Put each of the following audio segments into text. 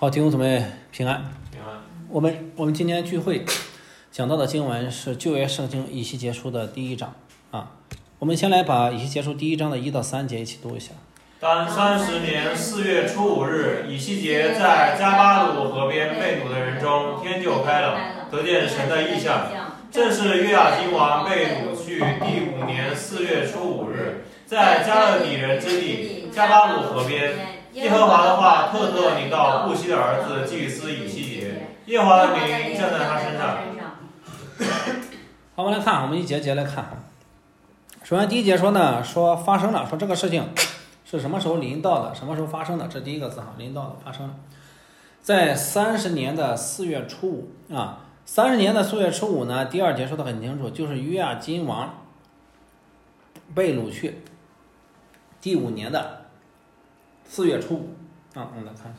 好，弟兄姊妹平安。 平安。 我们今天聚会讲到的经文是旧约圣经以西结书的第1章啊。我们先来把以西结书第1章的1到3节一起读一下。 当30年4月初5日，以西结在加巴鲁河边被掳的人中，天就开了，得见神的异象。正是约雅斤王被掳去第5年4月初5日，在加勒底人之地加巴鲁河边。耶和华的话特临到布西的儿子祭司以西结，耶和华的灵降在他身上。 好，我们来看，我们一节节来看。首先第1节说呢，说发生了，说这个事情是什么时候临到的，什么时候发生的，这第一个字哈，临到的，发生了，在30年的4月初5啊。30年的4月初5呢，第2节说的很清楚，就是约雅斤王被掳去第5年的4月初5啊，我们来看一下。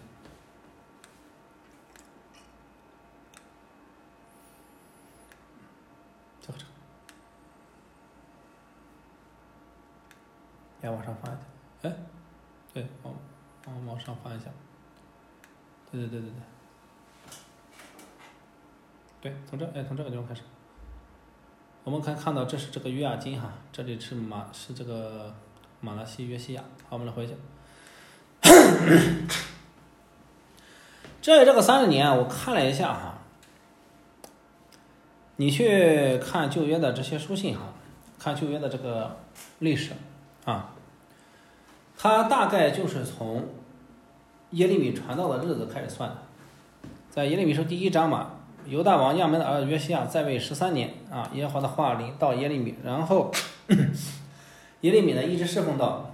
这个，来往上翻一下，哎，对，往上翻一下，对，从这个地方开始，我们可以看到这是这个约雅斤哈，这里是这个马拿西约西亚。好，我们来回去。这个30年我看了一下哈，你去看旧约的这些书信哈，看旧约的这个历史啊，它大概就是从耶利米传道的日子开始算的。在耶利米书第1章嘛，犹大王亚门的儿子约西亚在位13年啊，耶和华的话临到耶利米，然后耶利米呢一直侍奉到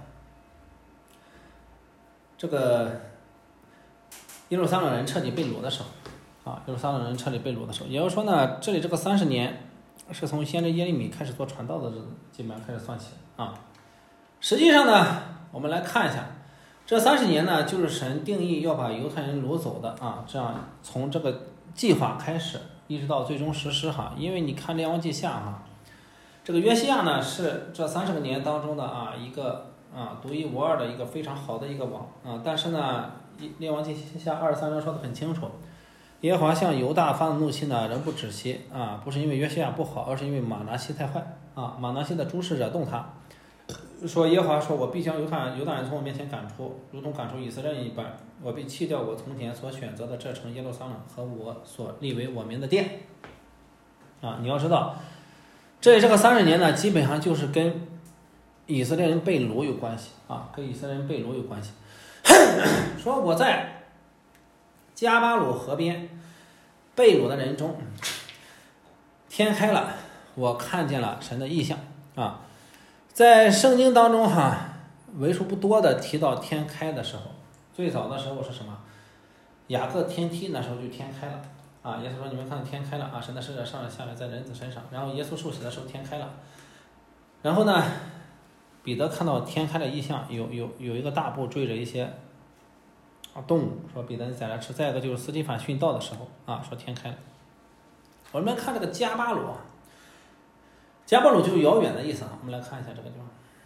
这个耶路撒冷人彻底被掳的时候啊，耶路撒冷人彻底被掳的时候，也就是说呢，这里这个30年是从先知耶利米开始做传道的日子，基本上开始算起啊。实际上呢，我们来看一下，这30年呢，就是神定义要把犹太人掳走的啊，这样从这个计划开始，一直到最终实施哈。因为你看列王记下哈，这个约西亚呢是这30个年当中的一个独一无二的一个非常好的一个王啊，但是呢，列王记下23章说的很清楚，耶和华向犹大发的怒气呢，仍不止息啊，不是因为约西亚不好，而是因为马拿西太坏啊，马拿西的诸事惹动他，说耶和华说，我必将犹大人从我面前赶出，如同赶出以色列人一般，我必弃掉我从前所选择的这城耶路撒冷和我所立为我名的殿啊。你要知道，这个30年呢，基本上就是跟以色列人被掳有关系啊，跟以色列人被掳有关系。说我在加巴鲁河边被掳的人中，天开了，我看见了神的异象啊。在圣经当中哈，为数不多的提到天开的时候，最早的时候是什么？雅各天梯那时候就天开了啊。耶稣说：“你们看天开了啊，神的使者上来下来在人子身上。”然后耶稣受洗的时候天开了，然后呢，彼得看到天开的异象，有一个大布追着一些动物，说彼得你再来吃。再一个就是司提反殉道的时候啊，说天开了。我们看这个加巴鲁啊，加巴鲁就是遥远的意思啊。我们来看一下这个地方，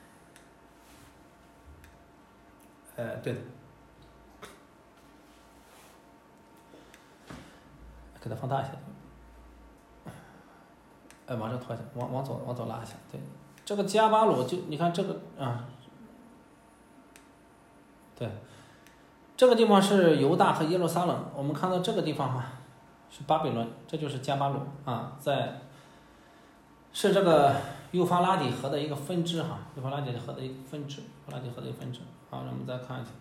对的，给它放大一下，往这拖一下，往左拉一下，对，这个加巴鲁就你看这个啊，对，这个地方是犹大和耶路撒冷，我们看到这个地方哈是巴比伦，这就是加巴鲁啊，是这个幼发拉底河的一个分支哈，幼发拉底河的一个分支，好，我们再看一下，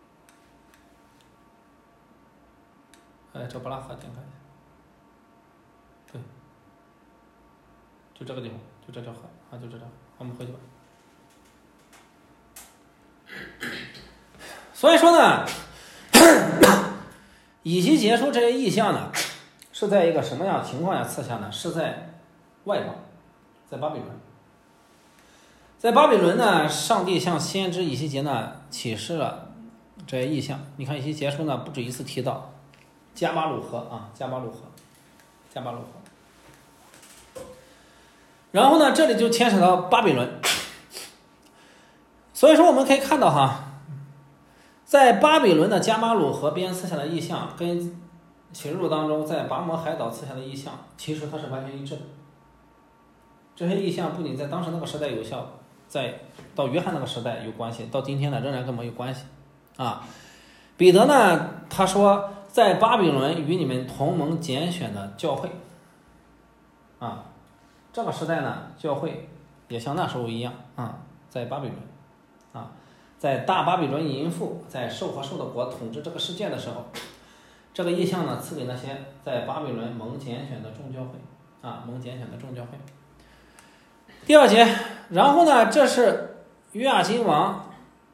这布拉河点开一下，对，就这个地方，就这条河啊，就这条，我们回去吧。所以说呢，以西结书这些异象呢，是在一个什么样情况下赐下呢？是在外邦，在巴比伦。在巴比伦呢，上帝向先知以西结呢启示了这些异象。你看以西结书呢不止一次提到加巴鲁河啊，加巴鲁河。然后呢，这里就牵扯到巴比伦。所以说我们可以看到哈， 在巴比伦的加马鲁河边刺下的意象，跟启示录当中在拔摩海岛刺下的意象，其实它是完全一致的。这些意象不仅在当时那个时代有效，到约翰那个时代有关系，到今天呢仍然跟我们有关系啊。彼得呢，他说在巴比伦与你们同盟拣选的教会啊，这个时代呢教会也像那时候一样啊，在巴比伦啊，在大巴比伦淫妇在兽和兽的国统治这个世界的时候，这个意象呢赐给那些在巴比伦蒙拣选的众教会啊，蒙拣选的众教会。第二节，然后呢，这是约雅斤王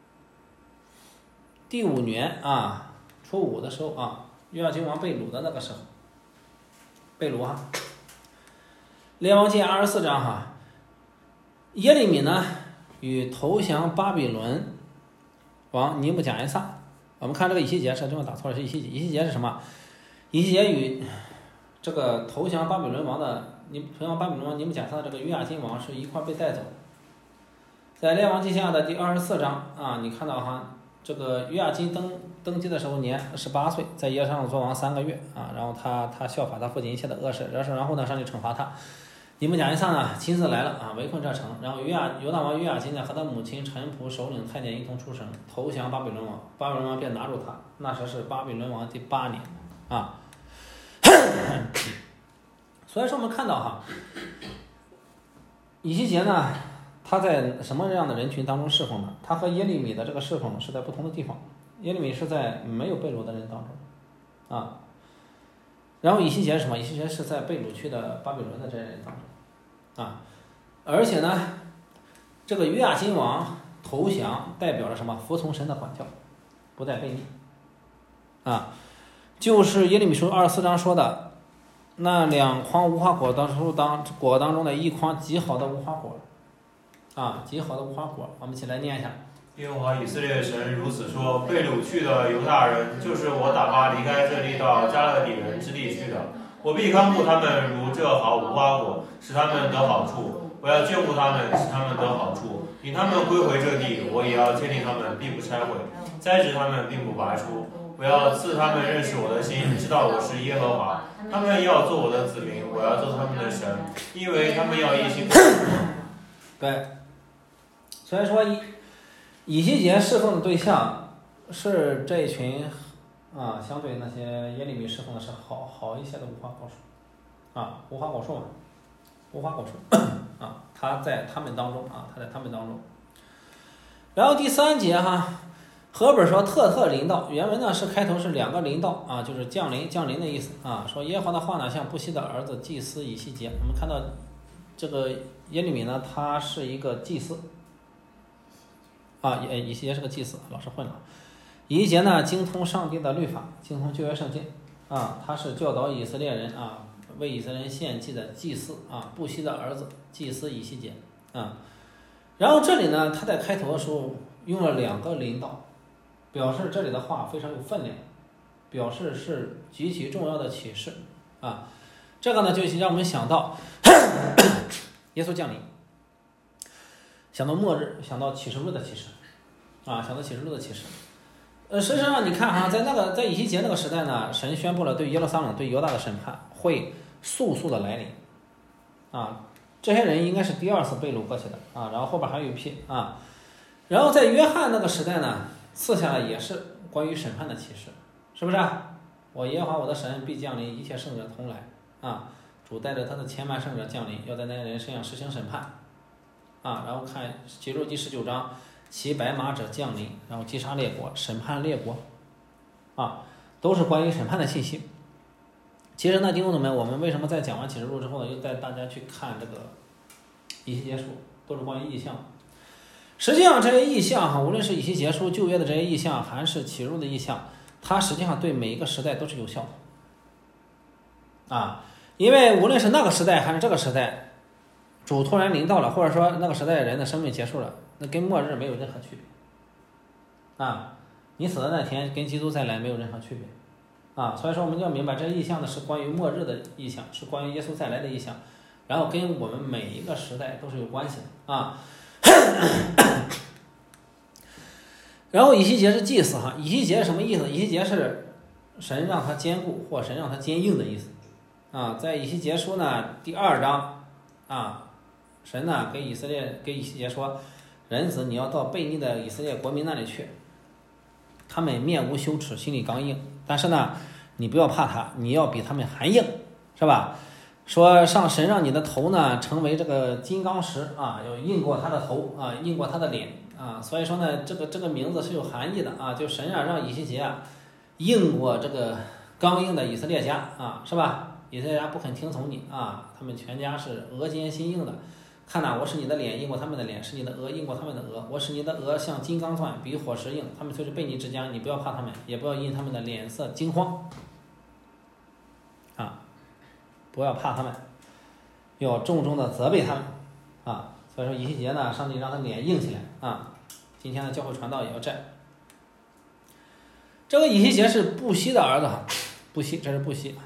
第5年啊，初5的时候啊，约雅斤王被掳的那个时候，被掳哈。列王记24章哈，耶利米呢与投降巴比伦王尼布甲尼撒，我们看这个以西结是这么打错了，是以西结。以西结是什么？以西结与这个投降巴比伦王尼布甲尼撒的这个约雅斤王是一块被带走。在列王记下的第24章啊，你看到哈，这个约雅斤登基的时候年18岁，在耶路撒冷做王3个月啊，然后他效法他父亲一切的恶事，然后呢上去惩罚他。尼布甲尼撒呢亲自来了啊，围困这城，然后犹大王约雅斤呢和他母亲臣仆首领太监一同出城投降巴比伦王，巴比伦王便拿住他，那时是巴比伦王第8年啊。所以说我们看到哈，以西结呢他在什么样的人群当中侍奉呢？他和耶利米的这个侍奉是在不同的地方，耶利米是在没有被掳的人当中啊，然后以西结是什么？以西结是在被掳去的巴比伦的这些人当中啊，而且呢，这个约雅斤王投降代表了什么？服从神的管教，不再悖逆啊，就是耶利米书24章说的那2筐无花果当中的1筐极好的无花果啊，极好的无花果，我们一起来念一下。 耶和华以色列神如此说：被掳去的犹大人，就是我打发离开这地到加勒底人之地去的，我必看顾他们如这好无花果，使他们得好处。我要眷顾他们，使他们得好处。引他们归回这地，我也要建立他们，并不拆毁；栽植他们，并不拔出。我要赐他们认识我的心，知道我是耶和华。他们要做我的子民，我要做他们的神，因为他们要一心。 对，所以说以西结侍奉的对象是这一群啊，相对那些耶利米侍奉的是好一些的无花果树啊，无花果树嘛，无花果树啊，他在他们当中啊，他在他们当中。然后第3节哈，和本说特临到，原文呢是开头是2个临到啊，就是降临的意思啊。说耶和华的话呢，像布西的儿子祭司以西结，我们看到这个耶利米呢，他是一个祭司啊，以西结是个祭司，老是混了。以西结呢，精通上帝的律法，精通旧约圣经啊，他是教导以色列人啊，为以色列人献祭的祭司啊，布西的儿子祭司以西结啊。然后这里呢，他在开头的时候用了2个临到，表示这里的话非常有分量，表示是极其重要的启示啊。这个呢，就让我们想到耶稣降临，想到末日，想到启示录的启示啊，想到启示录的启示。实际上你看哈，在以西结那个时代呢，神宣布了对耶路撒冷、对犹大的审判会速的来临啊。这些人应该是第2次被掳过去的啊，然后后边还有一批啊。然后在约翰那个时代呢，赐下来也是关于审判的启示，是不是啊？我耶和华我的神必降临，一切圣者同来啊。主带着他的千万圣者降临，要在那些人身上实行审判啊。然后看启示录第19章，骑白马者降临，然后击杀列国，审判列国啊，都是关于审判的信息。其实呢，弟兄姊妹，我们为什么在讲完启示录之后呢，又带大家去看这个以西结书，都是关于异象。实际上这些异象哈，无论是以西结书旧约的这些异象，还是启示录的异象，它实际上对每一个时代都是有效的啊。因为无论是那个时代还是这个时代，主突然临到了，或者说那个时代人的生命结束了，那跟末日没有任何区别啊。你死的那天跟基督再来没有任何区别啊。所以说我们要明白，这异象呢是关于末日的异象，是关于耶稣再来的异象，然后跟我们每一个时代都是有关系的啊。 然后以西结是祭司哈，以西结是什么意思？以西结是神让他坚固或神让他坚硬的意思啊。在以西结书呢第2章啊，神呢给以西结说，人子你要到悖逆的以色列国民那里去，他们面无羞耻，心里刚硬，但是呢你不要怕他，你要比他们还硬，是吧？说神让你的头呢成为这个金刚石啊，要硬过他的头啊，硬过他的脸啊。所以说呢这个名字是有含义的啊，就神让以西结硬过这个刚硬的以色列家啊，是吧？以色列家不肯听从你啊，他们全家是额坚心硬的。看呐，我使你的脸硬过他们的脸，使你的额硬过他们的额，我使你的额像金刚钻，比火石硬。他们虽是悖逆之家，你不要怕他们，也不要因他们的脸色惊慌啊，不要怕他们，要重重的责备他们啊。所以说以西结呢，上帝让他脸硬起来啊。今天的教会传道也要这样。这个以西结是布西的儿子，布西，这是布西。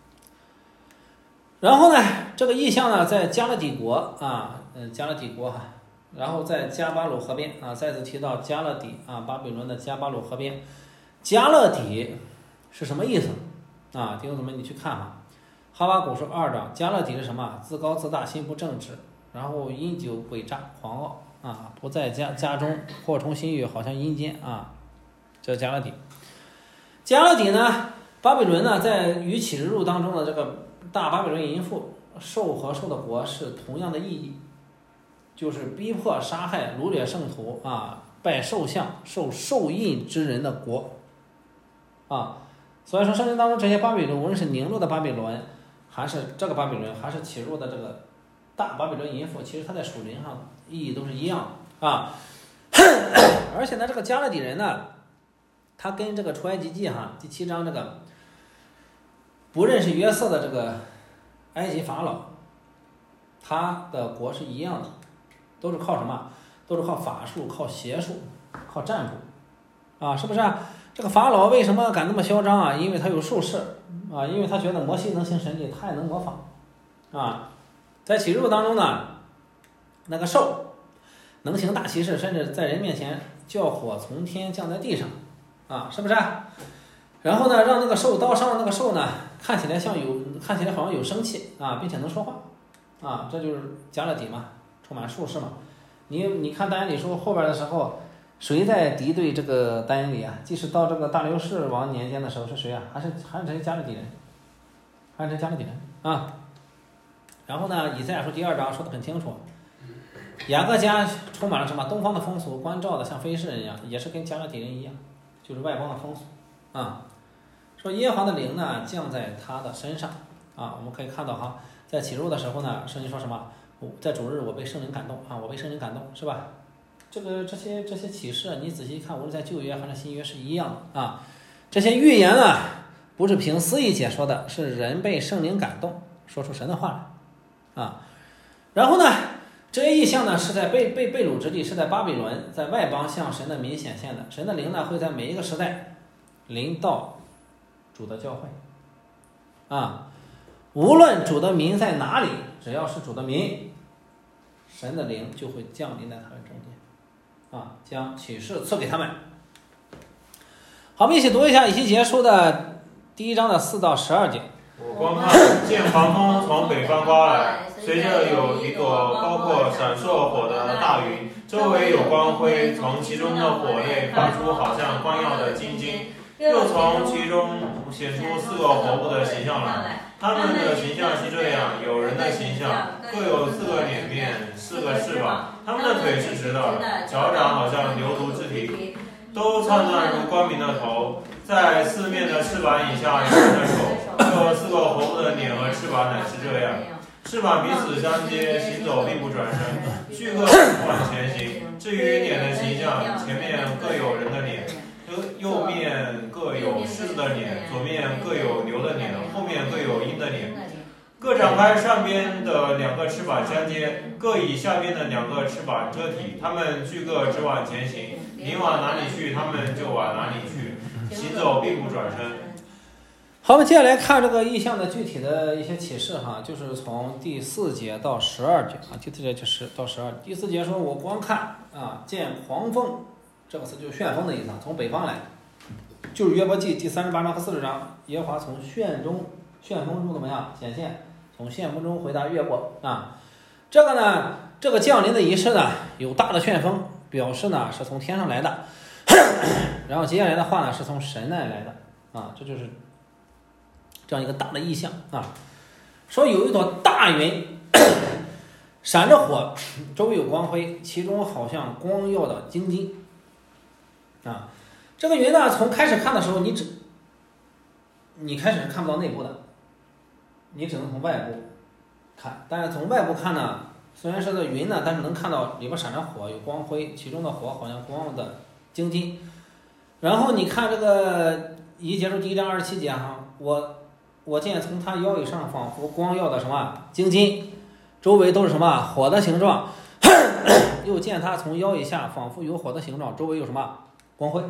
然后呢，这个异象呢，在加勒底国啊，加勒底国哈，然后在加巴鲁河边啊，再次提到加勒底啊，巴比伦的加巴鲁河边。加勒底是什么意思啊？弟兄姊妹，你去看哈，哈巴谷书2章，加勒底是什么？自高自大，心不正直，然后饮酒诡诈，狂傲啊，不在家中，祸从心语，好像阴间啊，这加勒底。加勒底呢，巴比伦呢，在与启示录当中的这个大巴比伦淫妇兽和兽的国是同样的意义，就是逼迫杀害掳掠圣徒啊，拜兽像受兽印之人的国啊。所以说圣经当中这些巴比伦，无论是宁录的巴比伦还是这个巴比伦，还是启示录的这个大巴比伦淫妇，其实它在属灵上意义都是一样的啊。而且呢，这个加勒底人呢，他跟这个出埃及记第7章这个不认识约瑟的这个埃及法老，他的国是一样的，都是靠什么？都是靠法术、靠邪术、靠占卜啊，是不是啊？这个法老为什么敢那么嚣张啊？因为他有术士啊，因为他觉得摩西能行神迹，他也能模仿啊。在启示录当中呢，那个兽能行大奇事，甚至在人面前叫火从天降在地上啊，是不是啊？然后呢，让那个兽刀伤的那个兽呢，看起来好像有生气啊，并且能说话啊，这就是加勒底嘛，充满术士嘛。你看但以理书后边的时候，谁在敌对这个但以理啊？即使到这个大流士王年间的时候是谁啊？还是这些加勒底人，还是这些加勒底人啊。然后呢，以赛亚书第2章说得很清楚，雅各家充满了什么？东方的风俗，关照的像非士人一样，也是跟加勒底人一样，就是外邦的风俗啊。说耶和华的灵呢降在他的身上啊，我们可以看到哈，在启示录的时候呢，圣经说什么？在主日我被圣灵感动啊，我被圣灵感动，是吧？这些启示你仔细看，无论在旧约还是新约是一样的啊。这些预言呢，不是凭私意解说的，是人被圣灵感动，说出神的话来啊。然后呢，这些异象呢是在被掳之地，是在巴比伦，在外邦向神的民显现的。神的灵呢会在每一个时代临到主的教会啊，无论主的民在哪里，只要是主的民，神的灵就会降临在他们中间啊，将启示赐给他们。好，我们一起读一下以西结书的第1章的4到12节。 我观看，见狂风从北方刮来，随着有一朵包括闪烁火的大云，周围有光辉，从其中的火内发出好像光耀的金晶，又从其中显出4个活物的形象来。他们的形象是这样：有人的形象，各有4个脸面，4个翅膀，他们的腿是直的，脚掌好像牛犊之蹄，都灿烂如光明的头。在4面的翅膀以下有人的手，这4个活物的脸和翅膀乃是这样。翅膀彼此相接，行走并不转身，俱各往前行。至于脸的形象，前面各有人的脸，右面各有狮子的脸，左面各有牛的脸，后面各有鹰的脸。各展开上边的2个翅膀相接，各以下边的2个翅膀遮体。他们俱各直往前行，你往哪里去，他们就往哪里去，行走并不转身。 好，我们接下来看这个异象的具体的一些启示哈，就是从第4节到12节啊，第4节就是到12节。第4节说，我光看啊，见狂风这个词就是旋风的意思，从北方来，就是约伯记第38章和40章，耶和华从旋风中怎么样显现？从旋风中回答约伯啊。这个呢，这个降临的仪式呢，有大的旋风，表示呢是从天上来的，然后接下来的话呢是从神那里来的啊，这就是这样一个大的意象啊。说有一朵大云，闪着火，周围有光辉，其中好像光耀的晶晶啊。这个云呢，从开始看的时候，你开始是看不到内部的，你只能从外部看。但是从外部看呢，虽然是个云呢，但是能看到里边闪着火，有光辉，其中的火好像光耀的晶晶。然后你看这个一结束第1章27节哈，我见从他腰以上仿佛光耀的什么晶晶，周围都是什么火的形状，又见他从腰以下仿佛有火的形状，周围有什么光辉。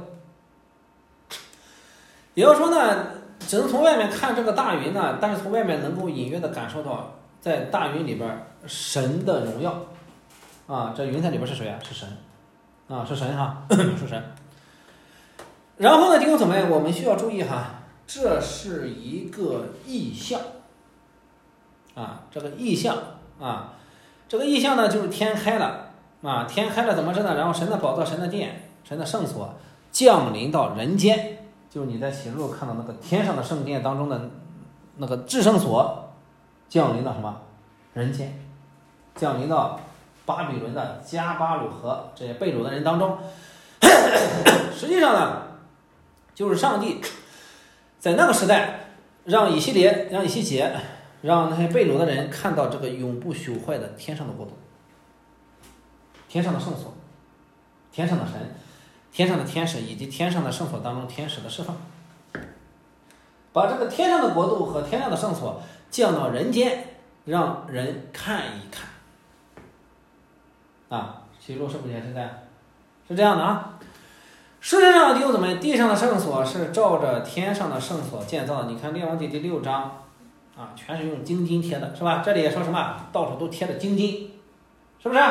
也就是说呢，只能从外面看这个大云呢，但是从外面能够隐约的感受到在大云里边神的荣耀啊。这云彩里边是谁啊？是神啊，是神哈，是神。然后呢，弟兄姊妹，我们需要注意哈，这是一个意象啊，这个意象啊，这个意象呢就是天开了啊，天开了怎么着呢？然后神的宝座、神的殿、神的圣所降临到人间。就是你在启示录看到那个天上的圣殿当中的那个至圣所降临到什么人间，降临到巴比伦的加巴鲁和这些被掳的人当中。实际上呢，就是上帝在那个时代让以西结让那些被掳的人看到这个永不朽坏的天上的国度，天上的圣所，天上的神，天上的天使，以及天上的圣所当中天使的释放，把这个天上的国度和天上的圣所降到人间，让人看一看啊。启示录是不是也是这样？是这样的啊。事实上，弟兄姊妹，地上的圣所是照着天上的圣所建造的。你看列王记第6章啊，全是用金金贴的，是吧？这里也说什么，到处都贴着金金，是不是？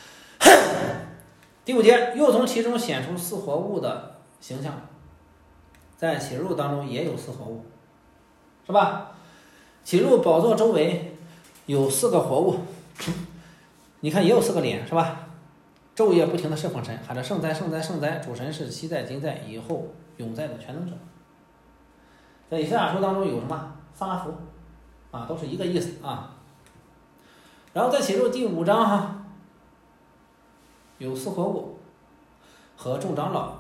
第5节，又从其中显出4活物的形象，在启示录当中也有4活物，是吧？启示录宝座周围有4个活物，你看也有4个脸，是吧？昼夜不停的侍奉神，喊着圣哉圣哉圣哉，主神是昔在今在以后永在的全能者。在以赛亚书当中有什么撒拉弗啊，都是一个意思啊。然后在启示录第5章哈，有4活物和众长老，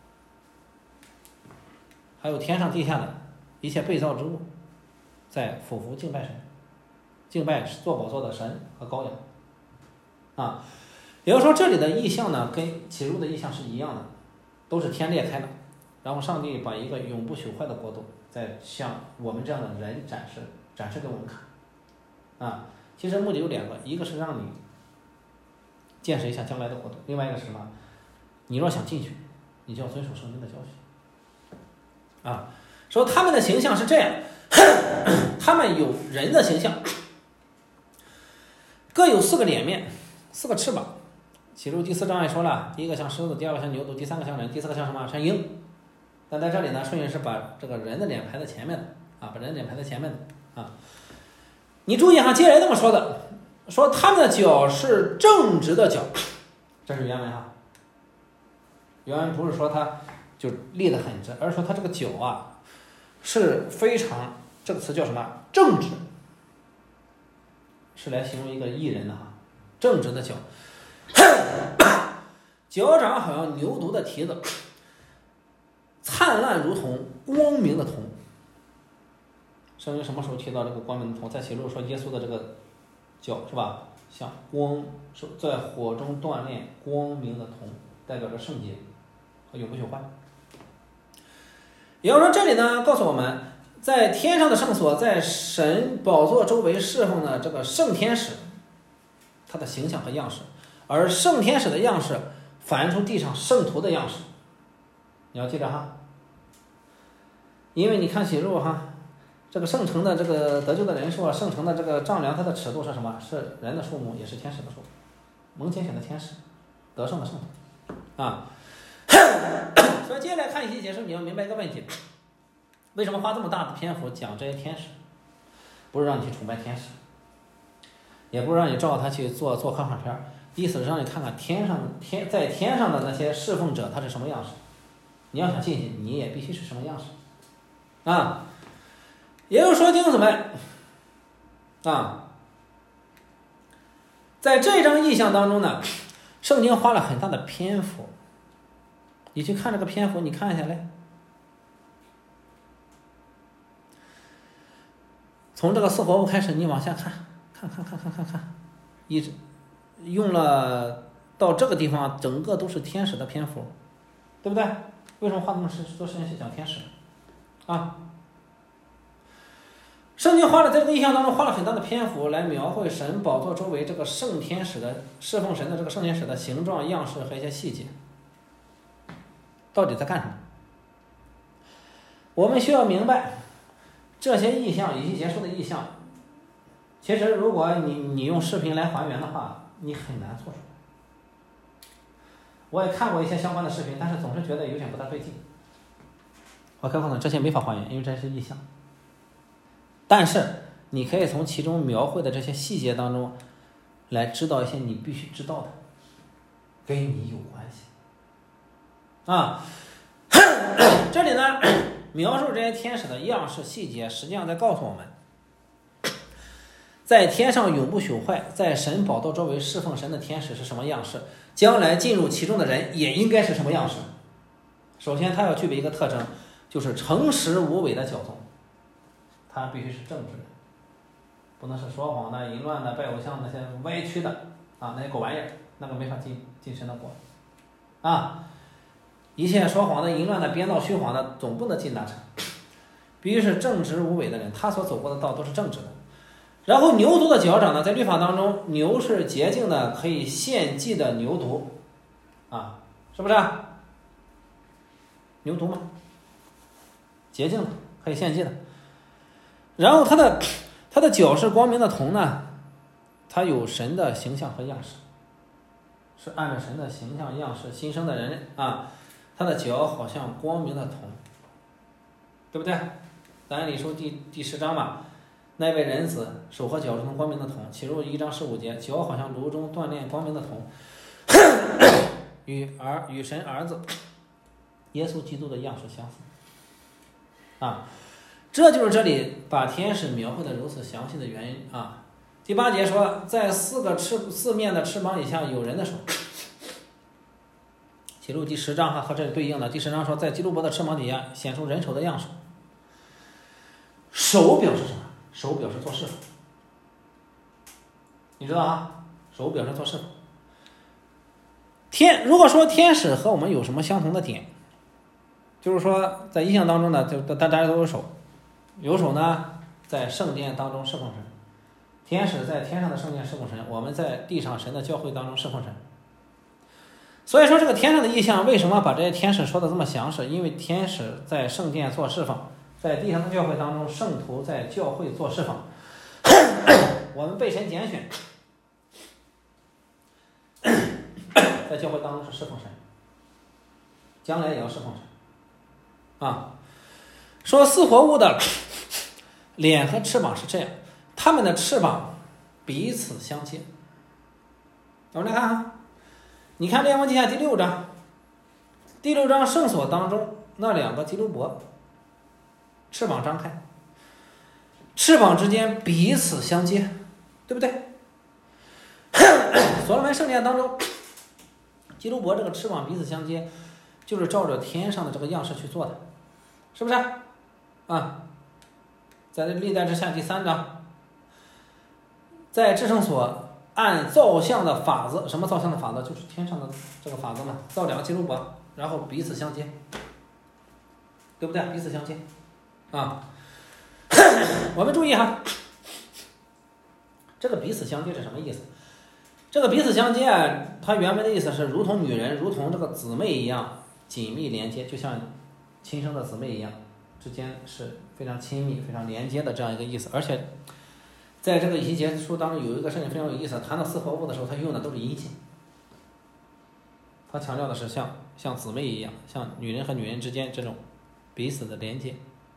还有天上地下的一切被造之物，在俯伏敬拜神，敬拜坐宝座的神和羔羊啊。也就是说，这里的意象呢，跟启示录的意象是一样的，都是天裂开了，然后上帝把一个永不朽坏的国度，在向我们这样的人展示给我们看啊。其实目的有2个，一个是让你见识一下将来的国度，另外一个是什么？你若想进去，你就要遵守圣经的教训啊。说他们的形象是这样，他们有人的形象，各有4个脸面，4个翅膀。启示录第4章也说了，第1个像狮子，第2个像牛犊，第3个像人，第4个像什么？像鹰。但在这里呢，顺序是把这个人的脸排在前面的啊，把人的脸排在前面的啊。你注意哈，接下来这么说的，说他们的脚是正直的脚，这是原文哈。原文不是说他就立得很直，而是说他这个脚啊是非常，这个词叫什么？正直，是来形容一个义人的哈，正直的脚。脚掌好像牛犊的蹄子，灿烂如同光明的铜。圣经什么时候提到这个光明的铜？在启示录说耶稣的这个脚是吧，像光，在火中锻炼光明的铜，代表着圣洁和永不朽坏。也就是说，这里呢告诉我们，在天上的圣所，在神宝座周围侍奉的这个圣天使，他的形象和样式，而圣天使的样式反映出地上圣徒的样式，你要记着哈。因为你看启示录哈，这个圣城的这个得救的人数啊，圣城的这个丈量，它的尺度是什么？是人的数目，也是天使的数目，蒙拣选的天使，得胜的圣徒啊。 所以接下来看一些解释，你要明白一个问题：为什么花这么大的篇幅讲这些天使？不是让你去崇拜天使，也不是让你照他去做科幻片，意思是让你看看在天上的那些侍奉者他是什么样式。你要想信心，你也必须是什么样式啊？也就是说，弟兄姊妹啊，在这张意象当中呢，圣经花了很大的篇幅。你去看这个篇幅，你看下来，从这个四活物开始，你往下看，一直用了到这个地方，整个都是天使的篇幅，对不对？为什么花那么多时间去讲天使啊？圣经在这个意象当中花了很大的篇幅来描绘神宝座周围这个圣天使的侍奉神的这个圣天使的形状、样式和一些细节，到底在干什么？我们需要明白这些意象以及结束的意象，其实如果你用视频来还原的话，你很难做出来。我也看过一些相关的视频，但是总是觉得有点不大对劲。我告诉你，这些没法还原，因为这是意象。但是你可以从其中描绘的这些细节当中来知道一些你必须知道的，跟你有关系啊。这里呢，描述这些天使的样式细节，实际上在告诉我们，在天上永不朽坏，在神宝座周围侍奉神的天使是什么样式，将来进入其中的人也应该是什么样式。首先他要具备一个特征，就是诚实无伪的骄纵，他必须是正直的，不能是说谎的、淫乱的、拜偶像那些歪曲的啊，那些狗玩意儿，那个没法进神的国啊。一切说谎的、淫乱的、编造虚谎的，总不能进大城。必须是正直无伪的人，他所走过的道都是正直的。然后牛犊的脚掌呢，在律法当中，牛是洁净的，可以献祭的牛犊啊，是不是牛犊吗？洁净的，可以献祭的。然后他的脚是光明的铜呢，他有神的形象和样式，是按照神的形象样式新生的人啊。他的脚好像光明的铜，对不对？但以理书第10章嘛，那位人子手和脚如同光明的铜，启示录1章15节，脚好像炉中锻炼光明的铜，与神儿子耶稣基督的样式相似啊。这就是这里把天使描绘的如此详细的原因啊。第8节说，在四面的翅膀以下有人的手。启示录第10章和这里对应的第10章说，在基督伯的翅膀底下显出人手的样式。手表示什么？手表示做侍奉，你知道啊？手表示做侍奉。如果说天使和我们有什么相同的点，就是说在意象当中呢，就大家都有手，有手呢在圣殿当中侍奉神，天使在天上的圣殿侍奉神，我们在地上神的教会当中侍奉神。所以说这个天上的意象为什么把这些天使说的这么详实？因为天使在圣殿做侍奉，在地上的教会当中，圣徒在教会做侍奉。我们被神拣选，在教会当中是侍奉神，将来也要侍奉神啊。说四活物的脸和翅膀是这样，他们的翅膀彼此相接。我们来看啊，你看《列王记下》第6章，第6章圣所当中那2个基路伯翅膀张开，翅膀之间彼此相接，对不对？所罗门圣殿当中基路伯这个翅膀彼此相接，就是照着天上的这个样式去做的，是不是啊？在历代志下第3章，在至圣所按造像的法子，什么造像的法子？就是天上的这个法子嘛，造2个基路伯，然后彼此相接，对不对？彼此相接啊。我们注意哈，这个彼此相接是什么意思？这个彼此相接啊，它原文的意思是如同女人，如同这个姊妹一样紧密连接，就像亲生的姊妹一样，之间是非常亲密、非常连接的这样一个意思。而且在这个以西结书当中有一个圣经非常有意思，谈到四活物的时候，他用的都是阴性，他强调的是像像姊妹一样，像女人和女人之间这种彼此的连接，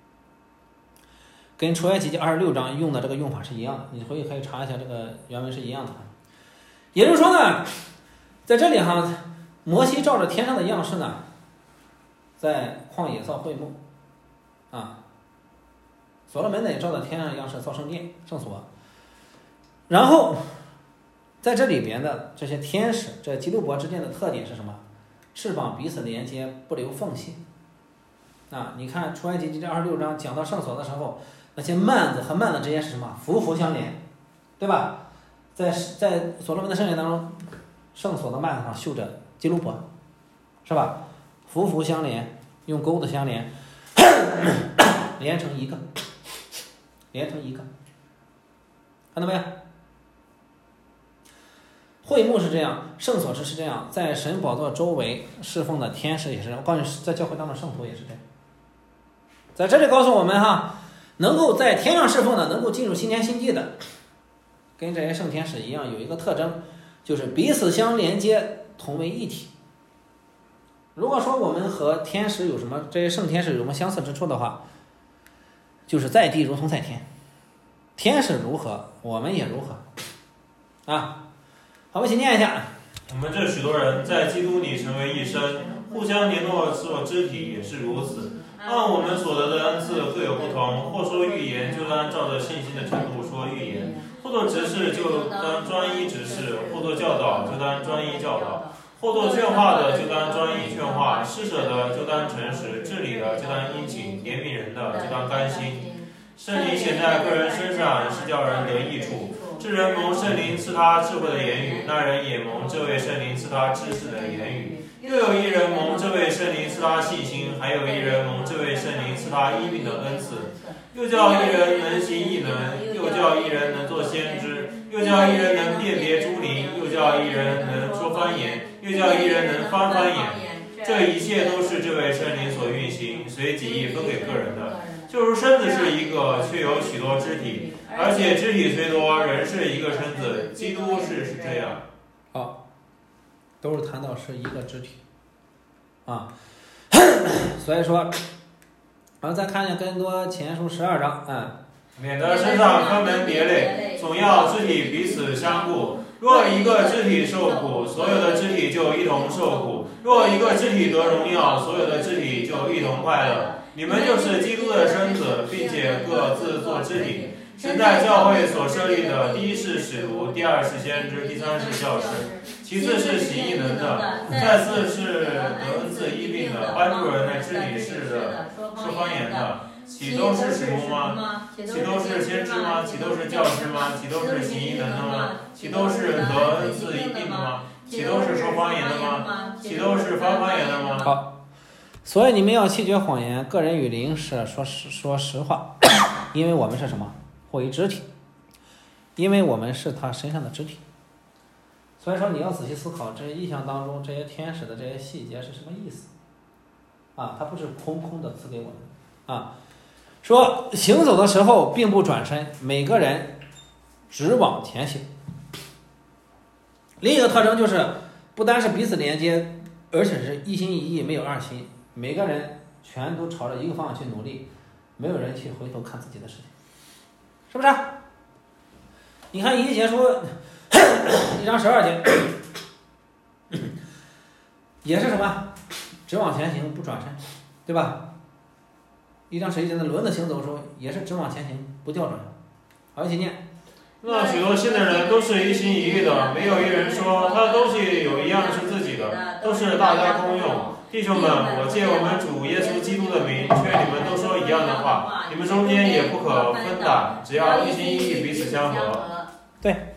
跟出埃及记26章用的这个用法是一样的，你回去可以查一下，这个原文是一样的。也就是说呢，在这里哈，摩西照着天上的样式呢，在旷野造会幕啊，所罗门呢也照着天上的样式造圣殿圣所，然后在这里边的这些天使，这基路伯之间的特点是什么？翅膀彼此连接，不留缝隙啊！你看出埃及记这26章讲到圣所的时候，那些幔子和幔子之间是什么？幅幅相连，对吧？在所罗门的圣殿当中，圣所的幔子上绣着基路伯，是吧？幅幅相连，用钩子相连，连成一个，看到没有？会幕是这样，圣所是这样，在神宝座周围侍奉的天使也是这样。我告诉你，在教会当中圣徒也是这样。在这里告诉我们哈，能够在天上侍奉的，能够进入新天新地的，跟这些圣天使一样，有一个特征，就是彼此相连接，同为一体。如果说我们和天使有什么，这些圣天使有什么相似之处的话，就是在地如同在天，天使如何，我们也如何啊。好，我们一起念一下。 我们这许多人在基督里成为一身，互相联络做肢体，也是如此。按我们所得的恩赐各有不同，或说预言，就当照着信心的程度说预言；或做执事，就当专一执事；或做教导，就当专一教导；或做劝化的，就当专一劝化；施舍的，就当诚实；治理的，就当殷勤；怜悯人的，就当甘心。圣灵显在个人身上，是叫人得益处。这人蒙圣灵赐他智慧的言语，那人也蒙这位圣灵赐他知识的言语。又有一人蒙这位圣灵赐他信心，还有一人蒙这位圣灵赐他医病的恩赐。又叫一人能行异能，又叫一人能做先知，又叫一人能辨别诸灵，又叫一人能说方言，又叫一人能翻方言。这一切都是这位圣灵所运行，随己意分给个人的。就如身子是一个，却有许多肢体，而且肢体虽多，人是一个身子。基督是这样。 好，都是谈到是一个肢体啊。所以说，然后再看见更多前书12章， 免得身上分门别类，总要肢体彼此相顾。若一个肢体受苦，所有的肢体就一同受苦；若一个肢体得荣耀，所有的肢体就一同快乐。你们就是基督的身子，并且各自做肢体。神在教会所设立的，第一是使徒，第二是先知，第三是教师，其次是行异能的，再次是得恩赐医病的，帮助人的治理事的，说方言的。岂都是使徒吗？岂都是先知吗？岂都是教师吗？岂都是行异能的吗？岂都是得恩赐医病的吗？岂都是说方言的吗？岂都是翻方言的吗？ 好。所以你们要弃绝谎言，个人与邻舍说实话，因为我们是什么？或为肢体，因为我们是他身上的肢体。所以说你要仔细思考这些意象当中这些天使的这些细节是什么意思啊？它不是空空的赐给我们啊。说行走的时候并不转身，每个人只往前行。另一个特征就是不单是彼此连接，而且是一心一意，没有二心。每个人全都朝着一个方向去努力，没有人去回头看自己的事情，是不是？你看以西结书1章12节，也是什么？只往前行，不转身，对吧？1章11节的轮子行走的时候，也是只往前行，不调转。好，一起念。 那许多信的人都是一心一意的，没有一人说他的东西有一样是自己的，都是大家公用。弟兄们，我借我们主耶稣基督的名，劝你们都说一样的话，你们中间也不可分党，只要一心一意，彼此相合。 对，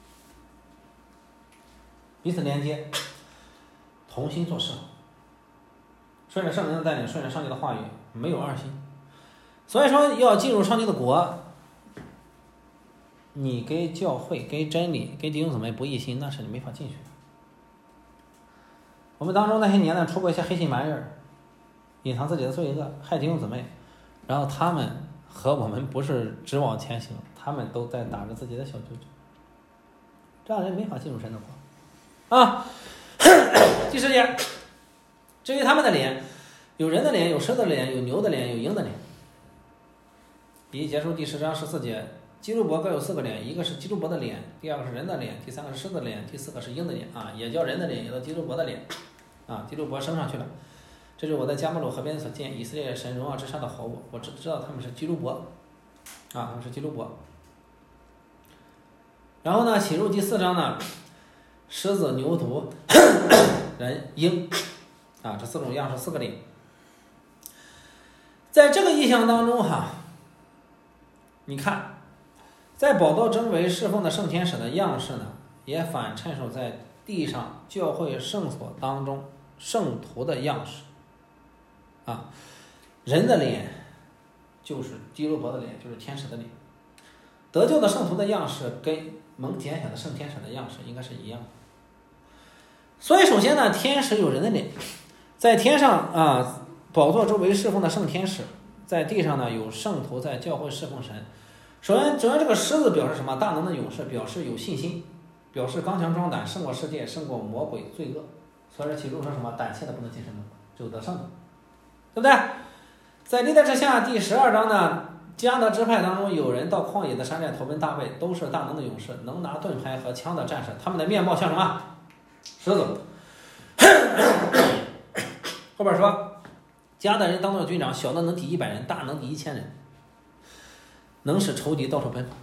彼此连接，同心做事，顺着圣灵的带领，顺着上帝的话语，没有二心。所以说要进入上帝的国，你跟教会、跟真理、跟弟兄姊妹不一心，那是你没法进去的。我们当中那些年呢，出过一些黑心玩意儿，隐藏自己的罪恶，害弟兄姊妹，然后他们和我们不是只往前行，他们都在打着自己的小九九，这样人没法进入神的国啊。第10节， 至于他们的脸，有人的脸，有狮子的脸，有牛的脸，有鹰的脸。一结束第10章14节，基路伯各有4个脸，一个是基路伯的脸，第二个是人的脸，第3个是狮子的脸，第4个是鹰的脸啊，也叫人的脸，也叫基路伯的脸啊。基路伯升上去了，这是我在迦巴鲁河边所见以色列神荣耀之上的活物，我只知道他们是基路伯啊，他们是基路伯。然后呢，启入第4章呢，狮子、牛犊、人、鹰啊，这4种样式，4个脸。在这个意象当中哈，你看，在宝座周围侍奉的圣天使的样式呢，也反衬出在地上教会圣所当中圣徒的样式啊。人的脸就是基路伯的脸，就是天使的脸。得救的圣徒的样式跟蒙拣选的圣天使的样式应该是一样的。所以首先呢，天使有人的脸，在天上啊，宝座周围侍奉的圣天使，在地上呢有圣徒在教会侍奉神。首先这个狮子表示什么？大能的勇士，表示有信心，表示刚强壮胆，胜过世界，胜过魔鬼罪恶。所以说其中说什么？胆怯的不能进神门，只有得胜的，对不对？在历代志下第12章呢，迦得支派当中有人到旷野的山寨投奔大卫，都是大能的勇士，能拿盾牌和枪的战士，他们的面貌像什么？狮子。后边说，迦得人当做军长，小的能抵100人，大能抵1000人，能使仇敌到处奔。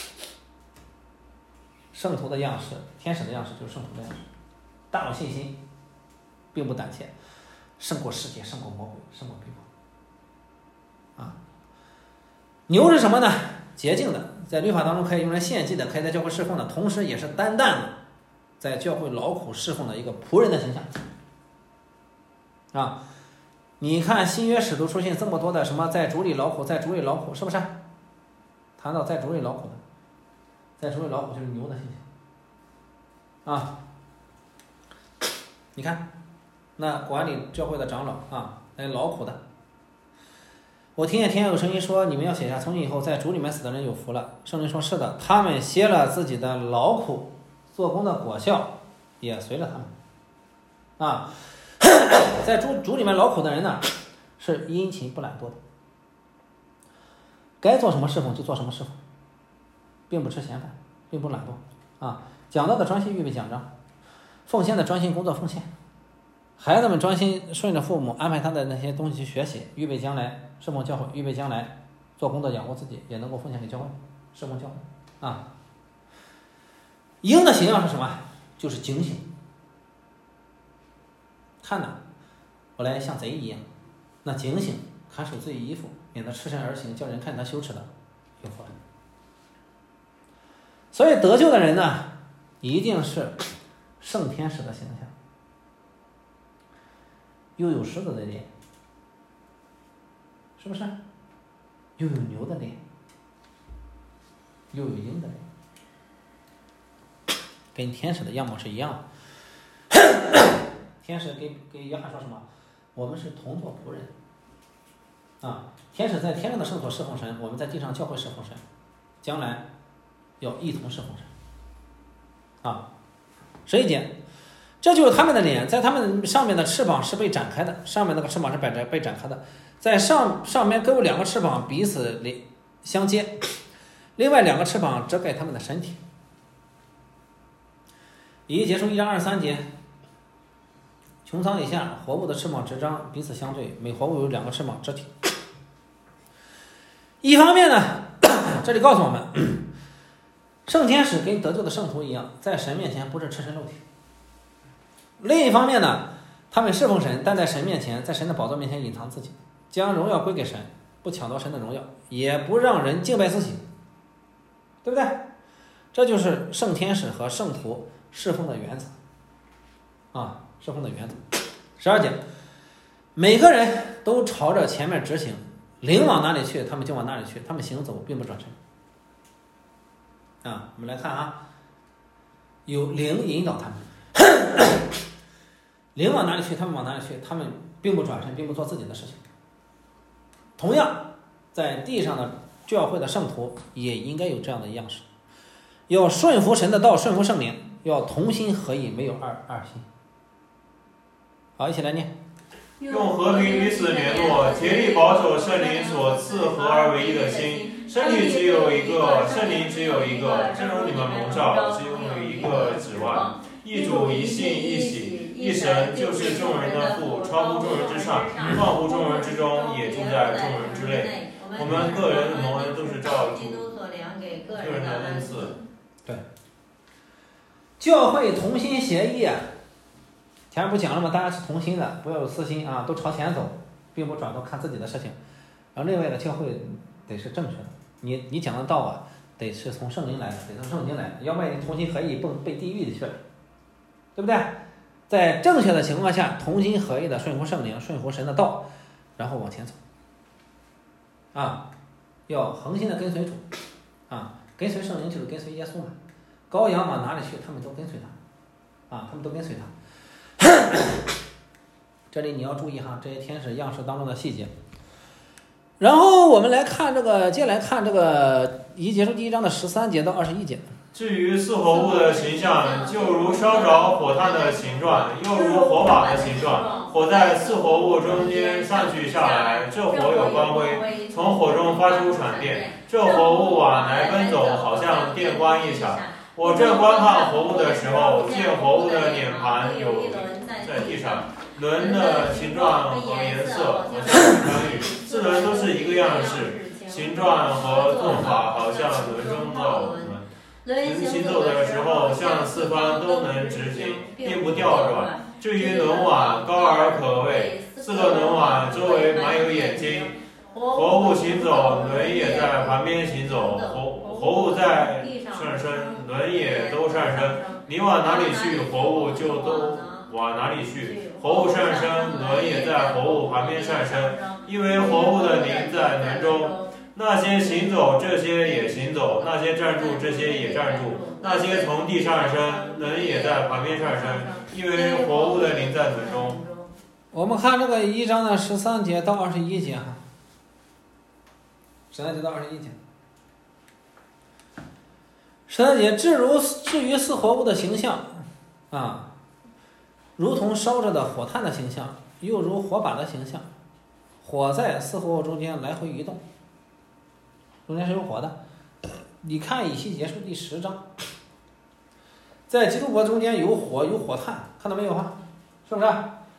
圣徒的样式，天使的样式就是圣徒的样式，大有信心，并不胆怯，胜过世界，胜过魔鬼，胜过逼迫。啊，牛是什么呢？洁净的，在律法当中可以用来献祭的，可以在教会侍奉的，同时也是担当的，在教会劳苦侍奉的一个仆人的形象。啊，你看新约使徒出现这么多的什么在主里劳苦，在主里劳苦，是不是？谈到在主里劳苦的，在主里劳苦就是牛的形象。啊，你看，那管理教会的长老啊，来劳苦的。我听见天有声音说，你们要写下，从今以后在主里面死的人有福了。圣灵说是的，他们歇了自己的劳苦，做工的果效也随着他们。啊，在主里面劳苦的人呢，是殷勤不懒惰的，该做什么侍奉就做什么侍奉，并不吃闲饭，并不懒惰啊。讲道的专心预备讲章，奉献的专心工作奉献，孩子们专心顺着父母安排他的那些东西去学习，预备将来侍奉教会，预备将来做工作养活自己，也能够奉献给教会，侍奉教会啊。鹰的形象是什么？就是警醒，看哪，我来像贼一样，那警醒，看守自己衣服，免得赤身而行，叫人看他羞耻的，有福了。所以得救的人呢，一定是圣天使的形象，又有狮子的脸，是不是？又有牛的脸，又有鹰的脸，跟天使的样貌是一样的。天使给约翰说什么？我们是同作仆人啊！天使在天上的圣所侍奉神，我们在地上教会侍奉神，将来要一同侍奉神啊！11节，这就是他们的脸，在他们上面的翅膀是被展开的，上面那个翅膀是被展开的，在上面各有2个翅膀彼此相接，另外2个翅膀遮盖他们的身体。一结束1章23节，穹苍以下活物的翅膀直张，彼此相对，每活物有2个翅膀肢体。一方面呢，这里告诉我们，圣天使跟得救的圣徒一样，在神面前不是赤身露体。另一方面呢，他们侍奉神，但在神面前，在神的宝座面前隐藏自己，将荣耀归给神，不抢夺神的荣耀，也不让人敬拜自己，对不对？这就是圣天使和圣徒侍奉的原则啊，侍奉的原则。12节，每个人都朝着前面直行，灵往哪里去，他们就往哪里去，他们行走并不转身啊。我们来看啊，有灵引导他们，灵往哪里去，他们往哪里去，他们并不转身，并不做自己的事情。同样，在地上的教会的圣徒也应该有这样的样式，要顺服神的道，顺服圣灵，要同心合意，没有二心。好，一起来念。 用和平彼此联络，竭力保守圣灵所赐合而为一的心。身体只有一个，圣灵只有一个，正如你们蒙召，只有一个指望。一主，一信，一喜，一神，就是众人的父，超乎众人之上，万乎众人之中，也住在众人之内。我们个人的蒙恩都是照主个人的恩赐。 对，教会同心协议啊，前面不讲了吗？大家是同心的，不要有私心啊，都朝前走，并不转头看自己的事情。然后另外的教会得是正确的，你讲的道啊，得是从圣灵来的，得从圣经来的，要不然你同心合意被地狱去了，对不对？在正确的情况下，同心合意的顺服圣灵，顺服神的道，然后往前走。啊，要恒心的跟随主，啊，跟随圣灵就是跟随耶稣嘛。羔羊往哪里去，他们都跟随他，啊，他们都跟随他。这里你要注意哈，这些天使样式当中的细节。然后我们来看这个，接下来看这个以结束第1章的13节到21节。 至于四活物的形象，就如烧着火炭的形状，又如火把的形状。火在四活物中间上去下来，这火有光辉，从火中发出闪电。这活物往来奔走，好像电光一闪。我正观看活物的时候，见活物的脸盘有在地上，轮的形状和颜色好像参与，四轮都是一个样式，形状和做法好像轮中的我们。轮行走的时候，向四方都能直行，并不掉转。至于轮碗，高而可畏，4个轮碗周围满有眼睛。活物行走，轮也在旁边行走，活物在上升，轮也都上升。你往哪里去，活物就都往哪里去。活物上升，轮也在活物旁边上升，因为活物的灵在轮中。那些行走，这些也行走；那些站住，这些也站住；那些从地上升，轮也在旁边上升，因为活物的灵在轮中。 我们看这个1章的13节到21节哈，13节到21节。13节，至于四活物的形象啊，如同烧着的火炭的形象，又如火把的形象，火在四活物中间来回移动。中间是有火的，你看以西结书第10章，在基督国中间有火有火炭，看到没有啊？是不是？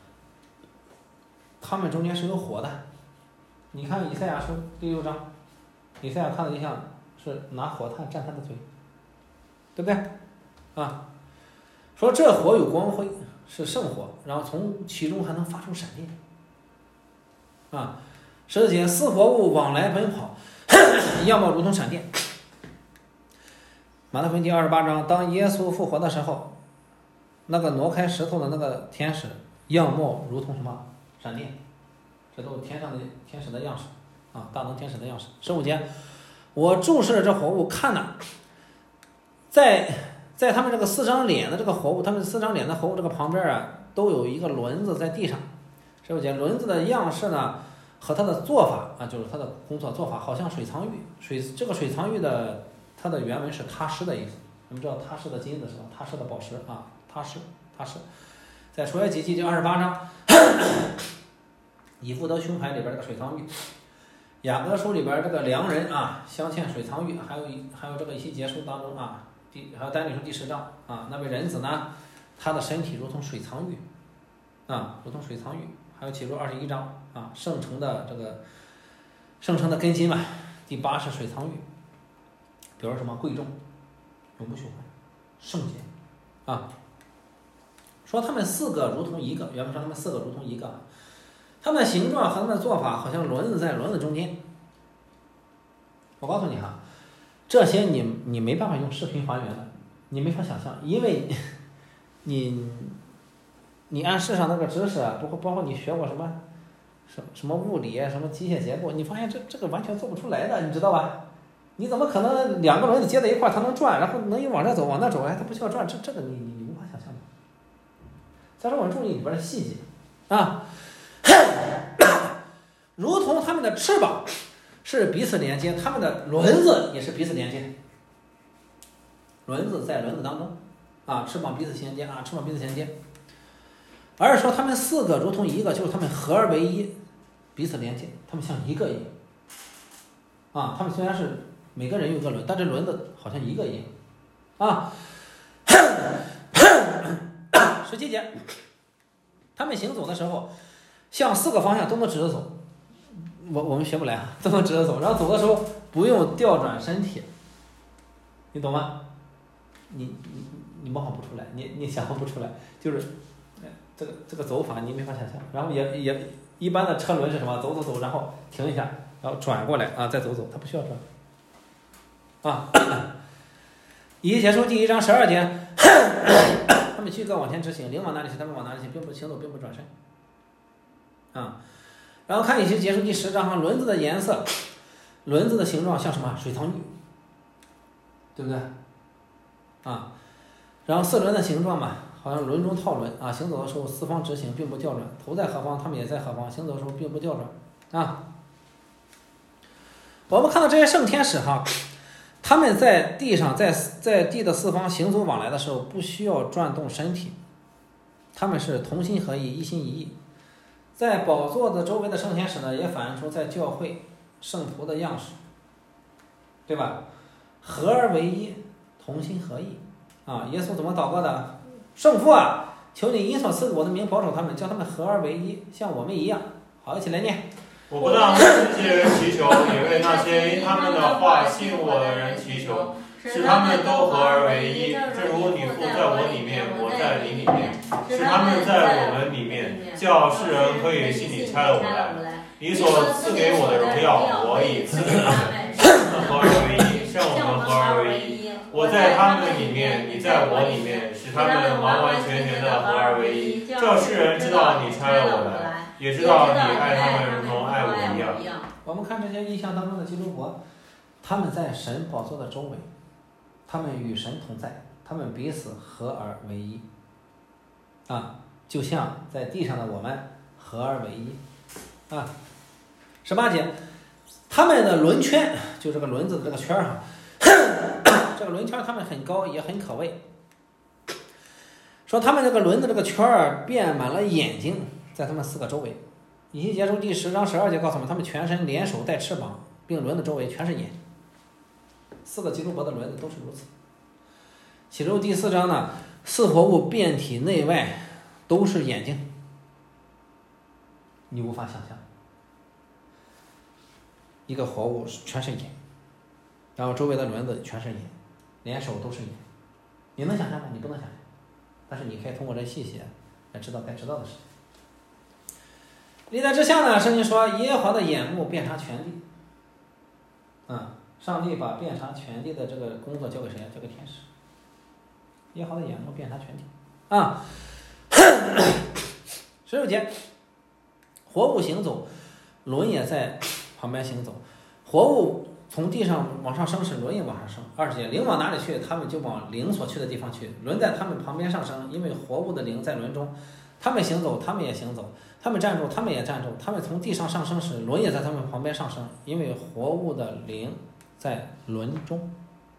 他们中间是有火的。你看以赛亚书第6章，以赛亚看的对象是拿火炭蘸他的嘴，对不对？啊，说这火有光辉，是圣火，然后从其中还能发出闪电。啊，14节，四活物往来奔跑。样貌如同闪电。马太福音第28章，当耶稣复活的时候，那个挪开石头的那个天使样貌如同什么？闪电。这都是天上的天使的样式啊，大能天使的样式。15节，我注视着这活物，看呐，在他们这个4张脸的这个活物，他们4张脸的活物这个旁边啊，都有一个轮子在地上。15节，轮子的样式呢，和它的做法啊，就是它的工作做法，好像水藏玉。这个水藏玉的，它的原文是他施的意思。你们知道他施的金子是吧？他施的宝石啊，他施。在出埃及记第28章，以弗得胸牌里边这个水藏玉，雅各书里边这个良人啊，镶嵌水藏玉，还有这个以西结书当中啊，还有但以理书第10章啊，那位人子呢，他的身体如同水藏玉啊，如同水藏玉。还有启示录21章啊，圣城的根基嘛，第8是水藏玉，表示什么？贵重、永不朽坏、圣洁啊。说他们4个如同一个，原文说他们4个如同一个，他们的形状和他们的做法好像轮子在轮子中间。我告诉你哈，这些你没办法用视频还原的，你没法想象，因为你按世上那个知识啊，包括你学过什么物理啊，什么机械结构，你发现这个完全做不出来的，你知道吧？你怎么可能2个轮子接在一块它能转，然后能往这走往那走，它不需要转，这个你无法想象的。再说我们注意里边的细节啊，如同他们的翅膀是彼此连接，他们的轮子也是彼此连接，轮子在轮子当中啊，翅膀彼此衔接啊，翅膀彼此衔接。 而是说他们四个如同一个，就是他们合而为一，彼此连接，他们像一个一样。啊，他们虽然是每个人有个轮，但这轮子好像一个一样。啊，17节，他们行走的时候，向4个方向都能直着走。我们学不来啊，都能直着走。然后走的时候不用调转身体，你懂吗？你模仿不出来，你想象不出来，就是这个走法你没法想象。然后也一般的车轮是什么？走，然后停一下，然后转过来啊，再走，它不需要转。啊，以结束第1章12节，他们躯壳往前直行，灵往哪里去，他们往哪里去，并不行走，并不转身。啊，然后看以及结束第10章，轮子的颜色，轮子的形状像什么？水塘泥，对不对？啊，然后4轮的形状嘛，好像轮中套轮啊，行走的时候四方直行，并不调转，头在何方，他们也在何方，行走的时候并不调转啊。我们看到这些圣天使哈，他们在地上，在地的四方行走往来的时候，不需要转动身体，他们是同心合一，一心一意。在宝座的周围的圣天使呢，也反映出在教会圣徒的样式，对吧？合而为一，同心合意啊！耶稣怎么祷告的？圣父啊，求你因所赐给我的名保守他们，叫他们合而为一，像我们一样。好，一起来念。 我不但为这些人祈求，也为那些因他们的话信我的人祈求，使他们都合而为一，正如你父在我里面，我在你里面，使他们在我们里面，叫世人可以信你差了我来。你所赐给我的荣耀，我已赐给他们，合而为一，像我们合而为一。我在他们里面，你在我里面，使他们完完全全的合而为一，叫世人知道你差了我来，也知道你爱他们如同爱我一样。 我们看这些意象当中的基督伯，他们在神宝座的周围，他们与神同在，他们彼此合而为一啊，就像在地上的我们合而为一啊。18节，他们的轮圈，就这个轮子的这个圈哈，这个轮圈他们很高也很可畏，说他们这个轮子这个圈遍满了眼睛，在他们4个周围。以西结书第10章12节告诉我们，他们全身连手带翅膀，并轮子周围全是眼。4个基督伯的轮子都是如此。启示录第4章呢，4活物遍体内外都是眼睛，你无法想象，一个活物全是眼，然后周围的轮子全是眼，连手都是眼，你能想象吗？你不能想象，但是你可以通过这细节来知道该知道的事情。历代志下呢，圣经说耶和华的眼目遍察全地，上帝把遍察全地的这个工作交给谁？交给天使。耶和华的眼目遍察全地啊。16节，活物行走，轮也在旁边行走。活物从地上往上升时，轮也往上升。20节，灵往哪里去，他们就往灵所去的地方去。轮在他们旁边上升，因为活物的灵在轮中。他们行走，他们也行走；他们站住，他们也站住。他们从地上上升时，轮也在他们旁边上升，因为活物的灵在轮中。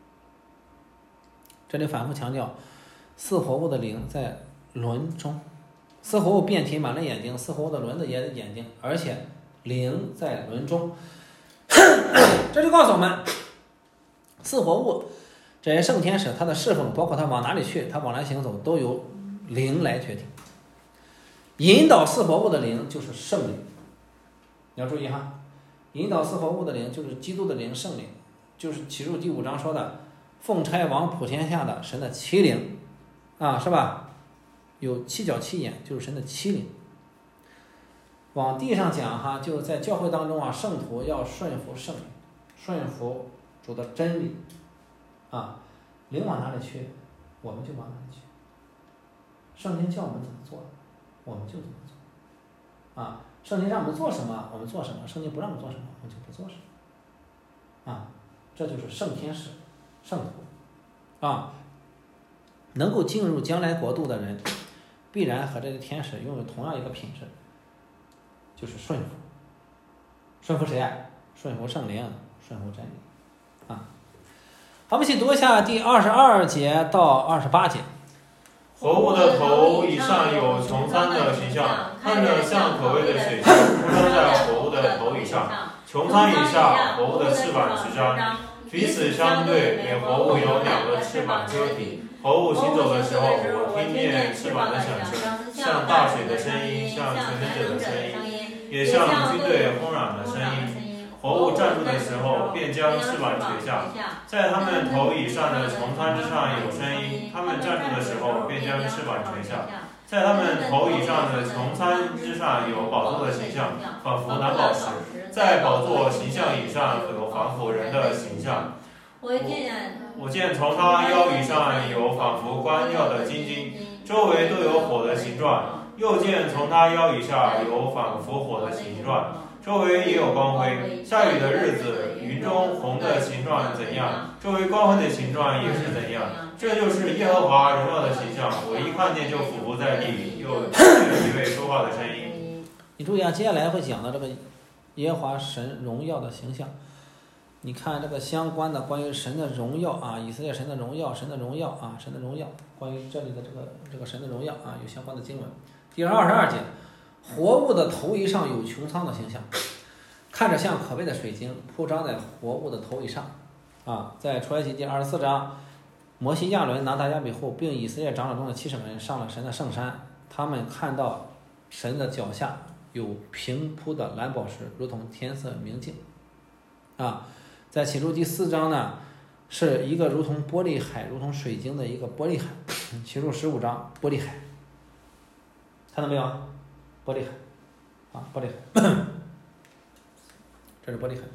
这里反复强调，4活物的灵在轮中。4活物遍体满了眼睛，4活物的轮子也有眼睛，而且灵在轮中。这就告诉我们，4活物这些圣天使他的侍奉，包括他往哪里去，他往哪行走，都由灵来决定。引导4活物的灵就是圣灵，你要注意哈，引导4活物的灵就是基督的灵，圣灵，就是启示录第5章说的，奉差往普天下的神的7灵啊，是吧？有7角7眼，就是神的7灵。往地上讲哈，就是在教会当中啊，圣徒要顺服圣灵，顺服主的真理啊，灵往哪里去，我们就往哪里去。圣经叫我们怎么做，我们就怎么做啊。圣经让我们做什么，我们做什么；圣经不让我们做什么，我们就不做什么啊。这就是圣天使、圣徒啊。能够进入将来国度的人，必然和这个天使拥有同样一个品质，就是顺服。顺服谁啊？顺服圣灵，顺服真理啊。好，我们一起读一下第22节到28节。 活物的头以上有穹苍的形象，看着像可畏的水晶铺装在活物的头以上。穹苍以下，活物的翅膀曲张，彼此相对，每活物有2个翅膀遮体。活物行走的时候，我听见翅膀的响声，像大水的声音，像全能者的声音，也像军队轰嚷的声音。活物站住的时候，便将翅膀垂下，在他们头以上的穹苍之上有声音；他们站住的时候，便将翅膀垂下，在他们头以上的穹苍之上有宝座的形象，仿佛蓝宝石；在宝座形象以上有仿佛人的形象。我见从他腰以上有仿佛光耀的金晶，周围都有火的形状；又见从他腰以下有仿佛火的形状，周围也有光辉。下雨的日子，云中红的形状怎样，周围光辉的形状也是怎样。这就是耶和华荣耀的形象。我一看见就俯伏在地，又听见一位说话的声音。 你注意啊，接下来会讲到这个耶和华神荣耀的形象。你看这个相关的关于神的荣耀啊，以色列神的荣耀，神的荣耀啊，神的荣耀，关于这里的这个神的荣耀啊，有相关的经文。第22节，活物的头以上有穹苍的形象，看着像可畏的水晶铺张在活物的头以上啊。在出埃及记24章，摩西、亚伦、拿达、亚比户并以色列长老中的70人上了神的圣山，他们看到神的脚下有平铺的蓝宝石，如同天色明镜啊。在启示第4章呢，是一个如同玻璃海，如同水晶的一个玻璃海。启示15章，玻璃海，看到没有？玻璃海啊，玻璃海，这是玻璃海。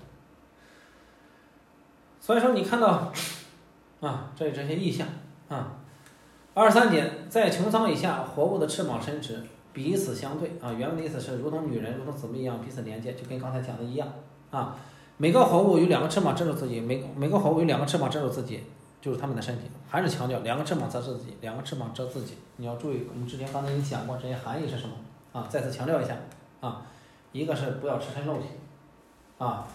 所以说你看到啊，这些意象啊。23节，在穹苍以下，活物的翅膀伸直，彼此相对啊。原文的意思是如同女人，如同姊妹一样彼此连接，就跟刚才讲的一样啊。每个活物有2个翅膀遮住自己，每个活物有2个翅膀遮住自己，就是他们的身体。还是强调2个翅膀遮自己，2个翅膀遮自己。你要注意，我们之前刚才已经讲过这些含义是什么啊？再次强调一下啊，一个是不要赤身露体啊，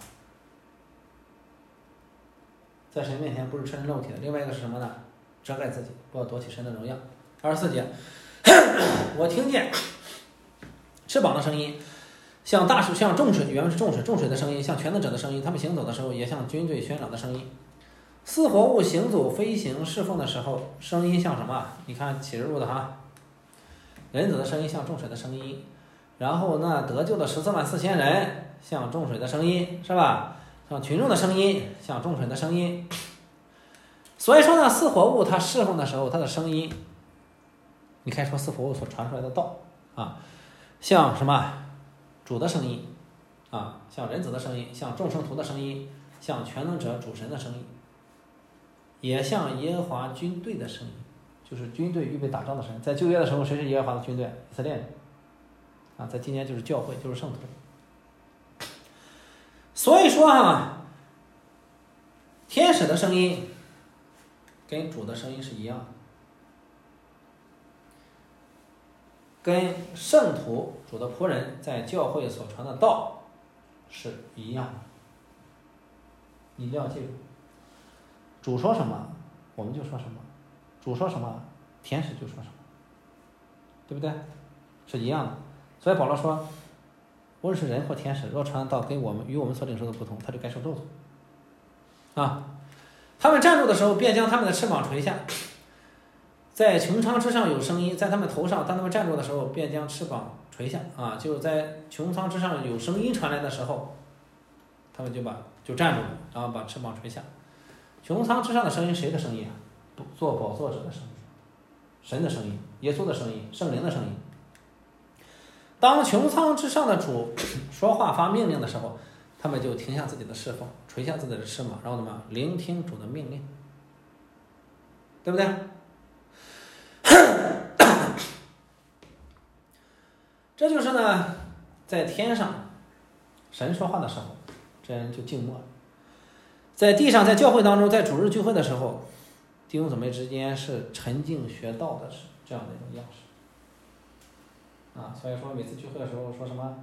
在神面前不是赤身露体的。另外一个是什么呢？遮盖自己，不要夺取神的荣耀。24节，我听见翅膀的声音。像大水，像众水，原文是众水，众水的声音，像全能者的声音。他们行走的时候，也像军队宣嚷的声音。四活物行走、飞行、侍奉的时候，声音像什么？你看启示录的哈，人子的声音像众水的声音。然后呢，得救的144000人像众水的声音，是吧？像群众的声音，像众水的声音。所以说呢，四活物它侍奉的时候，它的声音，你可以说四活物所传出来的道啊，像什么？主的声音啊，像人子的声音，像众圣徒的声音，像全能者主神的声音，也像耶和华军队的声音，就是军队预备打仗的声音。在旧约的时候，谁是耶和华的军队？以色列人啊，在今年就是教会，就是圣徒。所以说啊，天使的声音跟主的声音是一样的，跟圣徒主的仆人在教会所传的道是一样的。你一定要记住，主说什么我们就说什么，主说什么天使就说什么，对不对？是一样的。所以保罗说，无论是人或天使，若传的道跟与我们所领受的不同，他就该受咒诅啊。他们站住的时候，便将他们的翅膀垂下，在穹苍之上有声音，在他们头上，当他们站住的时候，便将翅膀垂下啊！就是在穹苍之上有声音传来的时候，他们就站住了，然后把翅膀垂下。穹苍之上的声音，谁的声音啊？做宝座者的声音，神的声音，耶稣的声音，圣灵的声音。当穹苍之上的主说话发命令的时候，他们就停下自己的侍奉，垂下自己的翅膀，然后聆听主的命令，对不对？这就是呢，在天上神说话的时候，这人就静默了。在地上，在教会当中，在主日聚会的时候，弟兄姊妹之间是沉静学道的这样的一种样式啊。所以说每次聚会的时候说什么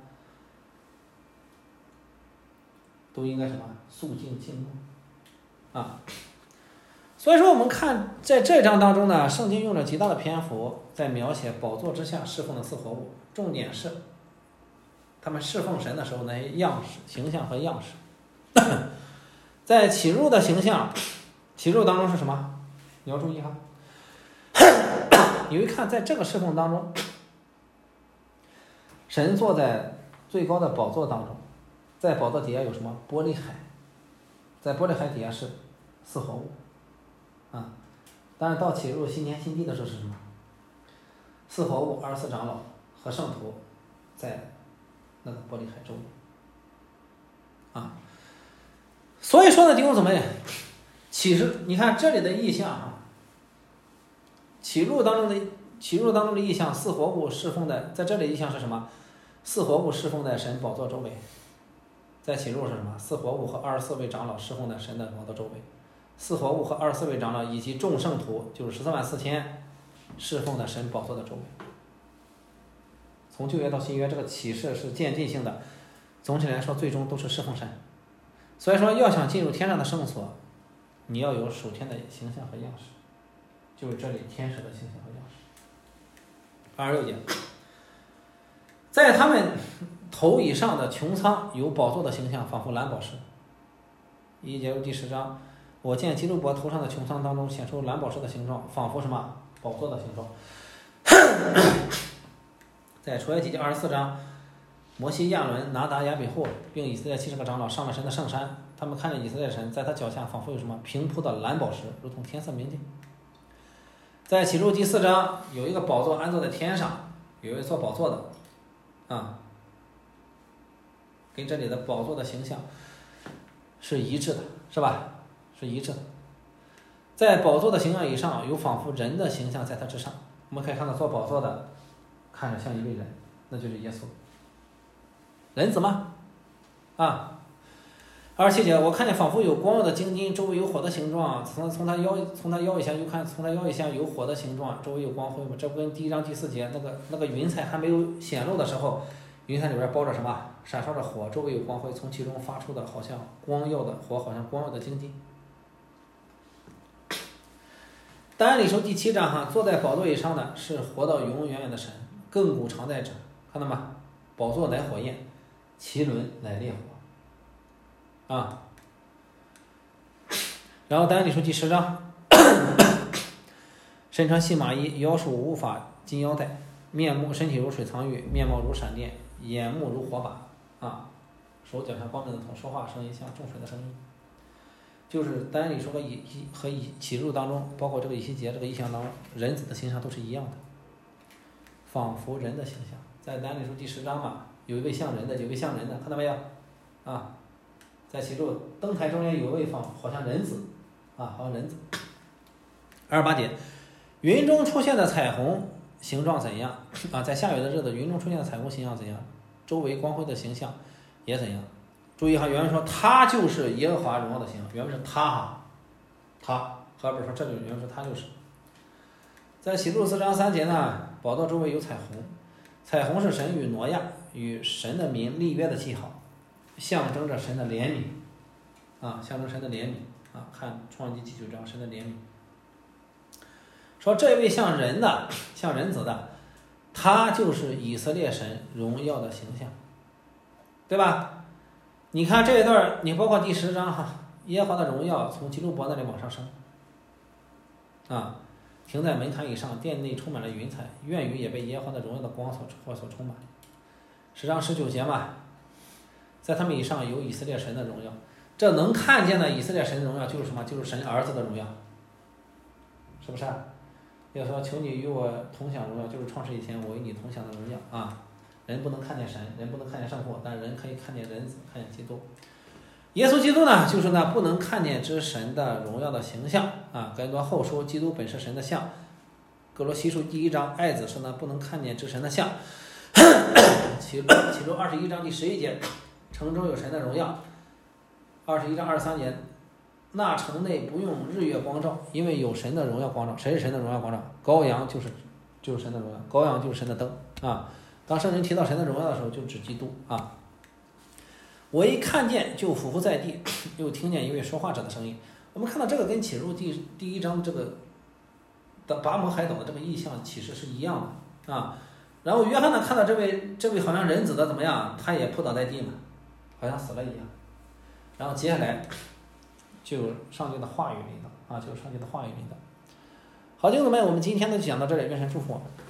都应该什么肃静静默啊。 所以说我们看在这章当中呢，圣经用了极大的篇幅在描写宝座之下侍奉的四活物，重点是他们侍奉神的时候那些样式、形象和样式。在启示录的形象，启示录当中是什么？你要注意哈。你会看在这个侍奉当中，神坐在最高的宝座当中，在宝座底下有什么？玻璃海，在玻璃海底下是四活物啊。但是到启示录新天新地的时候是什么？四活物、24长老和圣徒在那个玻璃海周围啊。所以说呢，弟兄姊妹，启示你看这里的意象啊，启示录当中的意象，四活物侍奉的，在这里意象是什么？四活物侍奉在神宝座周围。在启示录是什么？四活物和24位长老侍奉在神的宝座周围。四活物和24位长老以及众圣徒，就是144000，侍奉在神宝座的周围。从旧约到新约，这个启示是渐进性的，总体来说最终都是侍奉神。所以说要想进入天上的圣所，你要有属天的形象和样式，就是这里天使的形象和样式。26节，在他们头以上的穹苍有宝座的形象，仿佛蓝宝石。1节第10章，我见基督伯头上的穹苍当中显出蓝宝石的形状，仿佛什么？宝座的形状。在出埃及记24章，摩西、亚伦、拿达、亚比户并以色列70个长老上了神的圣山，他们看见以色列神在他脚下仿佛有什么平铺的蓝宝石，如同天色明镜。在启示录第4章，有一个宝座安坐在天上，有一座宝座的啊，跟这里的宝座的形象是一致的，是吧？是一致的。在宝座的形象以上，有仿佛人的形象在它之上。我们可以看到坐宝座的看着像一位人，那就是耶稣。人子吗？啊，27节，我看见仿佛有光耀的金金，周围有火的形状，从他腰以下又看，从他腰以下有火的形状，周围有光辉嘛。这不跟第1章第4节那个云彩还没有显露的时候，云彩里边包着什么？闪烧着火，周围有光辉，从其中发出的好像光耀的火，好像光耀的金金。但以理书第7章哈，坐在宝座以上的是活到永永远远的神，亘古常在者，看到吗？宝座乃火焰，其轮乃烈火啊。然后但以理书第10章，身穿细麻衣，腰束乌发金腰带，身体如水藏玉，面貌如闪电，眼目如火把啊，手脚像光明的铜，说话声音像众水的声音。就是但以理书和启示录当中，包括这个以西结这个意象当中，人子的形象都是一样的，仿佛人的形象。在但以理书第10章嘛，有一位像人的，有一位像人的，看到没有啊？在启示录灯台中间有一位好像人子啊，好像人子。28节，云中出现的彩虹形状怎样啊？在下雨的日子，云中出现的彩虹形象怎样？周围光辉的形象也怎样？注意哈，原文说他就是耶和华荣耀的形象，原文是他哈，他和不是说这里原文说他就是。在启示录4章3节呢，宝座周围有彩虹，彩虹是神与挪亚与神的民立约的记号，象征着神的怜悯啊，象征神的怜悯啊。看创世记第9章，神的怜悯。说这位像人的，像人子的，他就是以色列神荣耀的形象，对吧？你看这一段，你包括第10章哈，耶和华的荣耀从基路伯那里往上升啊，停在门槛以上，殿内充满了云彩，院宇也被耶和华的荣耀的光所充满。10章19节嘛，在他们以上有以色列神的荣耀，这能看见的以色列神的荣耀就是什么？就是神儿子的荣耀，是不是？要说求你与我同享荣耀，就是创世以前我与你同享的荣耀啊。人不能看见神，人不能看见圣父，但人可以看见人子，看见基督。耶稣基督呢，就是那不能看见之神的荣耀的形象啊。哥林多后书，基督本是神的像。哥罗西书第1章，爱子是那不能看见之神的像。启示录21章第11节，城中有神的荣耀。21章23节，那城内不用日月光照，因为有神的荣耀光照。谁是神的荣耀光照？羔羊就是神的荣耀，羔羊就是神的灯啊。当圣人提到神的荣耀的时候，就指基督啊。我一看见就俯伏在地，又听见一位说话者的声音。 我们看到这个跟启示录第一章这个的拔摩海岛的这个意象其实是一样的啊。然后约翰呢看到这位好像人子的怎么样，他也扑倒在地了，好像死了一样。然后接下来就有上帝的话语临到啊，就是上帝的话语临到。好，弟兄姊妹，我们今天就讲到这里，愿神祝福我们。